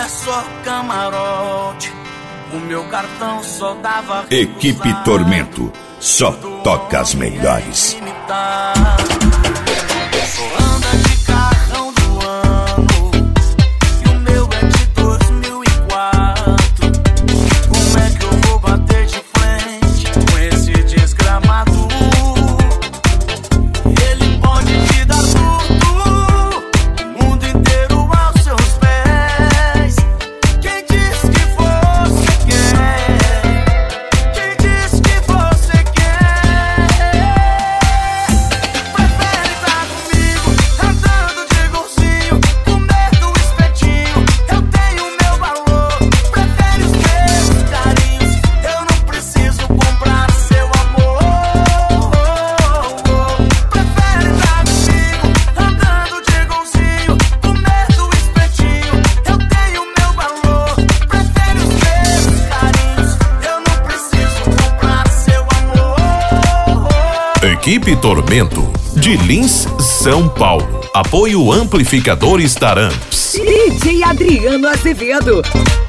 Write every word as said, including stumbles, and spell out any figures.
só camarote. O meu cartão só dava. Equipe Tormento, só toca as melhores. Só anda de carrão do ano e o meu é de dois mil e quatro. Como é que eu vou bater de frente com esse desgramado? Ele pode te dar tudo, o mundo inteiro aos seus pés. Quem disse que você quer? Quem disse que você quer? Prefere estar comigo, andando de golzinho, comer do espetinho. Eu tenho meu valor. Prefere os meus carinhos, eu não preciso comprar seu amor. Prefere estar comigo, andando de golzinho, comer do espetinho. Eu tenho meu valor. Prefere os meus carinhos, eu não preciso comprar seu amor. Equipe Tormento, de Lins, São Paulo. Apoio Amplificadores Taramps. D J Adriano Azevedo.